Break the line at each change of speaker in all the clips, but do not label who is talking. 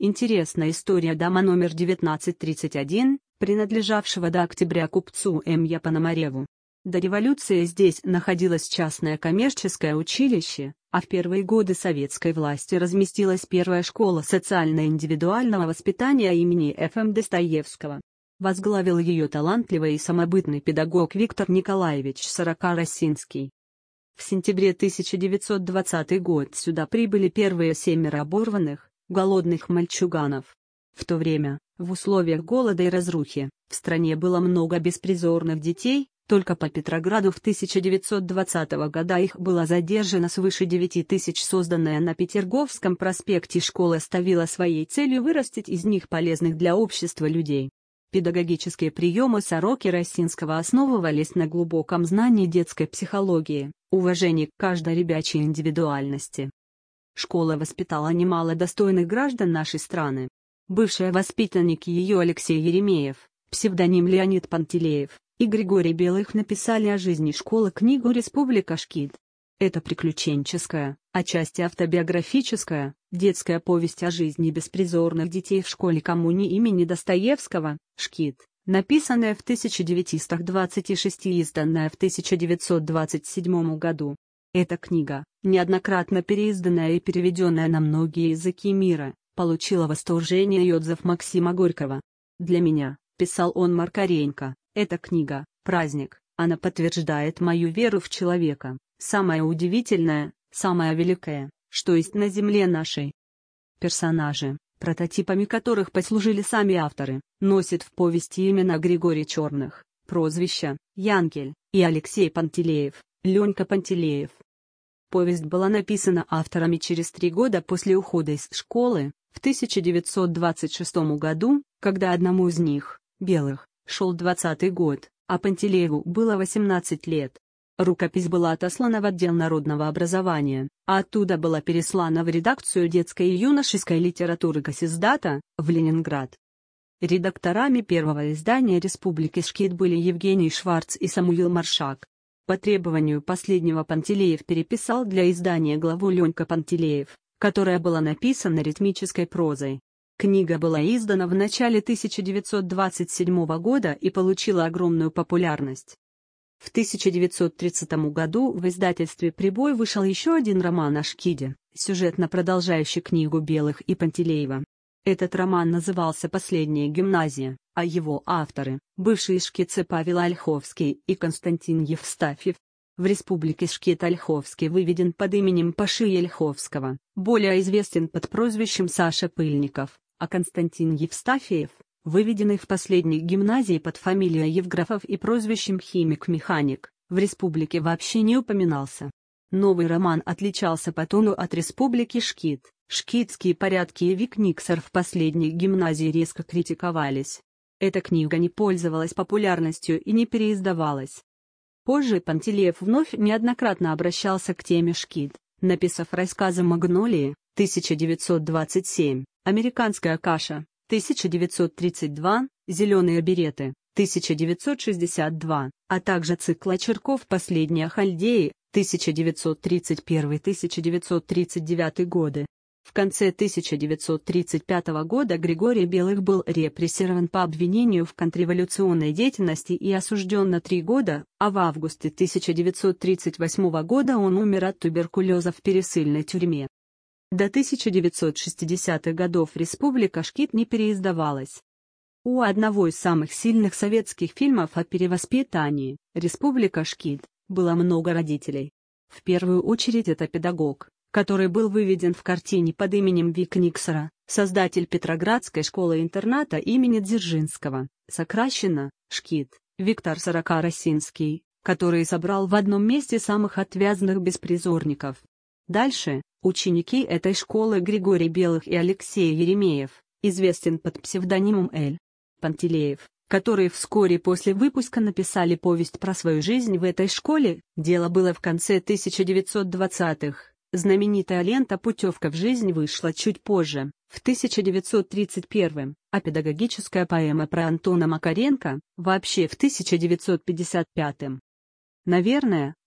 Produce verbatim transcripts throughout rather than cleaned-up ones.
Интересная история дома номер девятнадцать тридцать один, принадлежавшего до октября купцу М. Я. Пономареву. До революции здесь находилось частное коммерческое училище, а в первые годы советской власти разместилась первая школа социально-индивидуального воспитания имени Ф М Достоевского. Возглавил ее талантливый и самобытный педагог Виктор Николаевич Сорока-Росинский. В сентябре тысяча девятьсот двадцатого год сюда прибыли первые семеро оборванных, голодных мальчуганов. В то время, в условиях голода и разрухи, в стране было много беспризорных детей, только по Петрограду в тысяча девятьсот двадцатого года их было задержано свыше девяти тысяч. Созданная на Петерговском проспекте школа ставила своей целью вырастить из них полезных для общества людей. Педагогические приемы Сороки-Росинского основывались на глубоком знании детской психологии, уважении к каждой ребячей индивидуальности. Школа воспитала немало достойных граждан нашей страны. Бывшие воспитанники ее Алексей Еремеев, псевдоним Леонид Пантелеев, и Григорий Белых написали о жизни школы книгу «Республика Шкид». Это приключенческая, отчасти автобиографическая, детская повесть о жизни беспризорных детей в школе коммуни имени Достоевского, Шкид, написанная в тысяча девятьсот двадцать шестом и изданная в тысяча девятьсот двадцать седьмом году. Эта книга, неоднократно переизданная и переведенная на многие языки мира, получила восторжение и отзыв Максима Горького. «Для меня», — писал он Маркаренко, — «эта книга — праздник, она подтверждает мою веру в человека, самое удивительное, самое великое, что есть на земле нашей». Персонажи, прототипами которых послужили сами авторы, носят в повести имена Григорий Черных, прозвища Янкель, и Алексей Пантелеев, Ленька Пантелеев. Повесть была написана авторами через три года после ухода из школы, в тысяча девятьсот двадцать шестом году, когда одному из них, Белых, шел двадцатый год, а Пантелееву было восемнадцать лет. Рукопись была отослана в отдел народного образования, а оттуда была переслана в редакцию детской и юношеской литературы Госиздата, в Ленинград. Редакторами первого издания «Республики Шкид» были Евгений Шварц и Самуил Маршак. По требованию последнего Пантелеев переписал для издания главу Ленька Пантелеев, которая была написана ритмической прозой. Книга была издана в начале тысяча девятьсот двадцать седьмого года и получила огромную популярность. В тысяча девятьсот тридцатом году в издательстве «Прибой» вышел еще один роман о Шкиде, сюжетно продолжающий книгу Белых и Пантелеева. Этот роман назывался «Последняя гимназия», а его авторы – бывшие шкидцы Павел Ольховский и Константин Евстафьев. В «Республике Шкид» Ольховский выведен под именем Паши Ольховского, более известен под прозвищем Саша Пыльников, а Константин Евстафьев, выведенный в «Последней гимназии» под фамилией Евграфов и прозвищем Химик-механик, в «Республике» вообще не упоминался. Новый роман отличался по тону от «Республики Шкид». Шкидские порядки и Вик Никсер в «Последней гимназии» резко критиковались. Эта книга не пользовалась популярностью и не переиздавалась. Позже Пантелеев вновь неоднократно обращался к теме Шкид, написав рассказы «Магнолии», тысяча девятьсот двадцать семь, «Американская каша», тысяча девятьсот тридцать два, «Зеленые береты», тысяча девятьсот шестьдесят два, а также цикл очерков «Последние хальдеи», тысяча девятьсот тридцать первый — тысяча девятьсот тридцать девятый годы. В конце тысяча девятьсот тридцать пятого года Григорий Белых был репрессирован по обвинению в контрреволюционной деятельности и осужден на три года, а в августе тысяча девятьсот тридцать восьмого года он умер от туберкулеза в пересыльной тюрьме. До тысяча девятьсот шестидесятых годов «Республика Шкид» не переиздавалась. У одного из самых сильных советских фильмов о перевоспитании, «Республика Шкид», было много родителей. В первую очередь это педагог, который был выведен в картине под именем Вик Никсера, создатель Петроградской школы-интерната имени Дзержинского, сокращенно «Шкид», Виктор Сорока-Росинский, который собрал в одном месте самых отвязных беспризорников. Дальше, ученики этой школы Григорий Белых и Алексей Еремеев, известен под псевдонимом Л. Пантелеев, которые вскоре после выпуска написали повесть про свою жизнь в этой школе. Дело было в конце тысяча девятьсот двадцатых. Знаменитая лента «Путевка в жизнь» вышла чуть позже, в тысяча девятьсот тридцать первом, а педагогическая поэма про Антона Макаренко, вообще в тысяча девятьсот пятьдесят пятом. Наверное,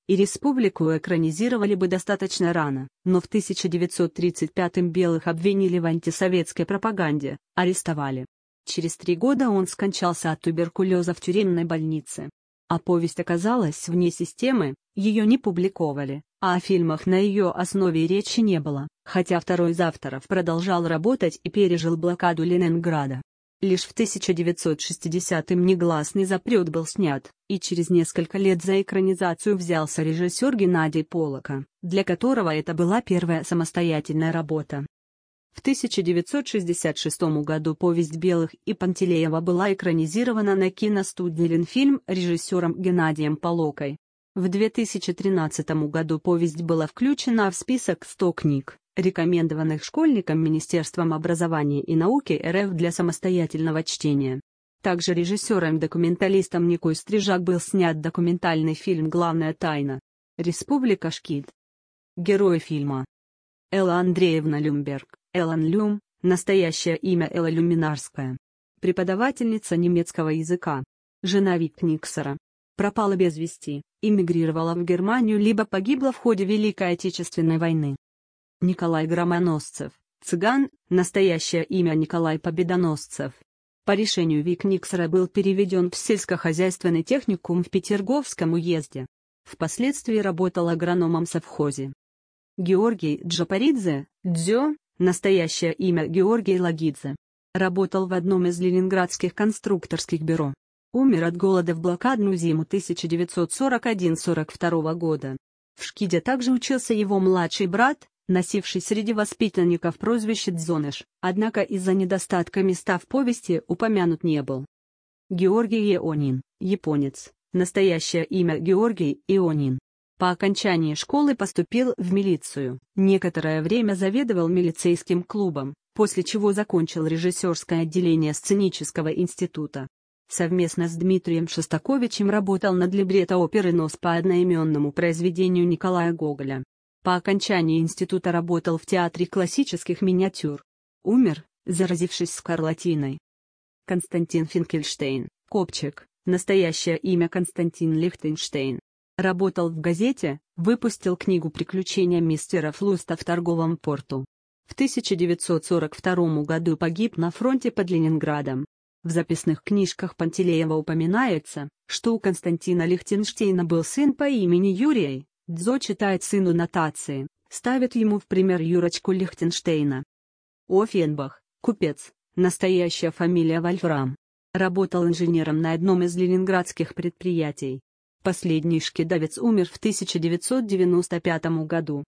и республику экранизировали бы достаточно рано, но в тысяча девятьсот тридцать пятом Белых обвинили в антисоветской пропаганде, арестовали. Через три года он скончался от туберкулеза в тюремной больнице. А повесть оказалась вне системы, ее не публиковали, а о фильмах на ее основе и речи не было, хотя второй из авторов продолжал работать и пережил блокаду Ленинграда. Лишь в тысяча девятьсот шестидесятом негласный запрет был снят, и через несколько лет за экранизацию взялся режиссер Геннадий Полока, для которого это была первая самостоятельная работа. В тысяча девятьсот шестьдесят шестом году повесть Белых и Пантелеева была экранизирована на киностудии Ленфильм режиссером Геннадием Полокой. В две тысячи тринадцатом году повесть была включена в список ста книг, рекомендованных школьникам Министерством образования и науки эр эф для самостоятельного чтения. Также режиссером-документалистом Никой Стрижак был снят документальный фильм «Главная тайна. Республика Шкид». Герои фильма: Элла Андреевна Люмберг, Эллан Люм, настоящее имя Элла Люминарская. Преподавательница немецкого языка. Жена Викниксера. Пропала без вести, эмигрировала в Германию либо погибла в ходе Великой Отечественной войны. Николай Громоносцев, цыган, настоящее имя Николай Победоносцев. По решению Викниксера был переведен в сельскохозяйственный техникум в Петерговском уезде. Впоследствии работал агрономом в совхозе. Георгий Джапаридзе, Дзё, настоящее имя Георгий Лагидзе. Работал в одном из ленинградских конструкторских бюро. Умер от голода в блокадную зиму тысяча девятьсот сорок первого — сорок второго года. В Шкиде также учился его младший брат, носивший среди воспитанников прозвище Дзоныш, однако из-за недостатка места в повести упомянут не был. Георгий Ионин, японец, настоящее имя Георгий Ионин. По окончании школы поступил в милицию, некоторое время заведовал милицейским клубом, после чего закончил режиссерское отделение сценического института. Совместно с Дмитрием Шостаковичем работал над либретто оперы «Нос» по одноименному произведению Николая Гоголя. По окончании института работал в театре классических миниатюр. Умер, заразившись скарлатиной. Константин Финкельштейн, Копчик, настоящее имя Константин Лихтенштейн. Работал в газете, выпустил книгу «Приключения мистера Флуста в торговом порту». В тысяча девятьсот сорок втором году погиб на фронте под Ленинградом. В записных книжках Пантелеева упоминается, что у Константина Лихтенштейна был сын по имени Юрий. Дзо читает сыну нотации, ставит ему в пример Юрочку Лихтенштейна. Оффенбах, купец, настоящая фамилия Вольфрам. Работал инженером на одном из ленинградских предприятий. Последний шкидовец умер в тысяча девятьсот девяносто пятом году.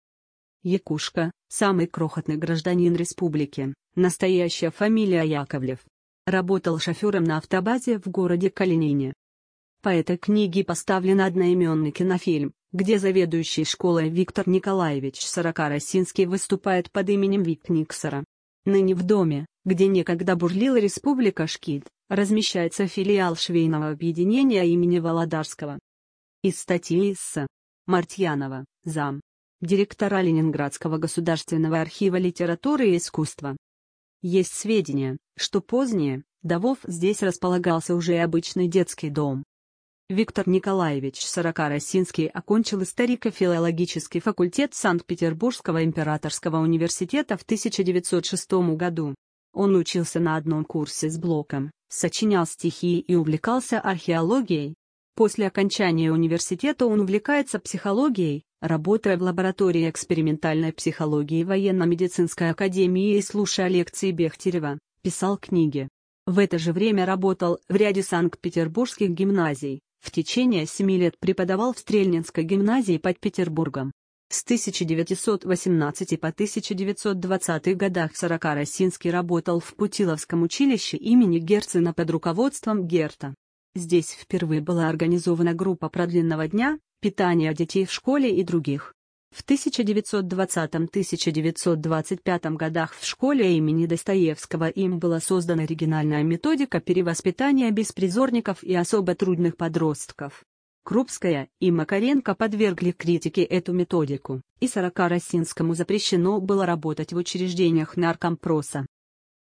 Якушка, самый крохотный гражданин республики, настоящая фамилия Яковлев. Работал шофером на автобазе в городе Калинине. По этой книге поставлен одноименный кинофильм, где заведующий школой Виктор Николаевич Сорокаросинский выступает под именем Викниксера. Ныне в доме, где некогда бурлила республика Шкид, размещается филиал швейного объединения имени Володарского. Из статьи С. Мартьянова, зам. Директора Ленинградского государственного архива литературы и искусства. Есть сведения, что позднее, до вов здесь располагался уже и обычный детский дом. Виктор Николаевич Сорокаросинский окончил историко-филологический факультет Санкт-Петербургского императорского университета в тысяча девятьсот шестом году. Он учился на одном курсе с Блоком, сочинял стихи и увлекался археологией. После окончания университета он увлекается психологией, работая в лаборатории экспериментальной психологии военно-медицинской академии и слушая лекции Бехтерева, писал книги. В это же время работал в ряде санкт-петербургских гимназий, в течение семи лет преподавал в Стрельнинской гимназии под Петербургом. С тысяча девятьсот восемнадцатого по тысяча девятьсот двадцатый годах Сорокаросинский работал в Путиловском училище имени Герцена под руководством Герта. Здесь впервые была организована группа продленного дня, питания детей в школе и других. В тысяча девятьсот двадцатом — тысяча девятьсот двадцать пятом годах в школе имени Достоевского им была создана оригинальная методика перевоспитания беспризорников и особо трудных подростков. Крупская и Макаренко подвергли критике эту методику, и Сорокаросинскому запрещено было работать в учреждениях наркомпроса.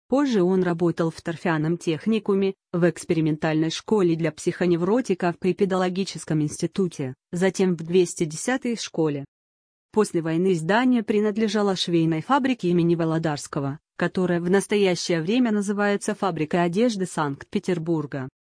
Позже он работал в торфяном техникуме, в экспериментальной школе для психоневротиков при педагогическом институте, затем в двести десятой школе. После войны здание принадлежало швейной фабрике имени Володарского, которая в настоящее время называется «Фабрикой одежды Санкт-Петербурга».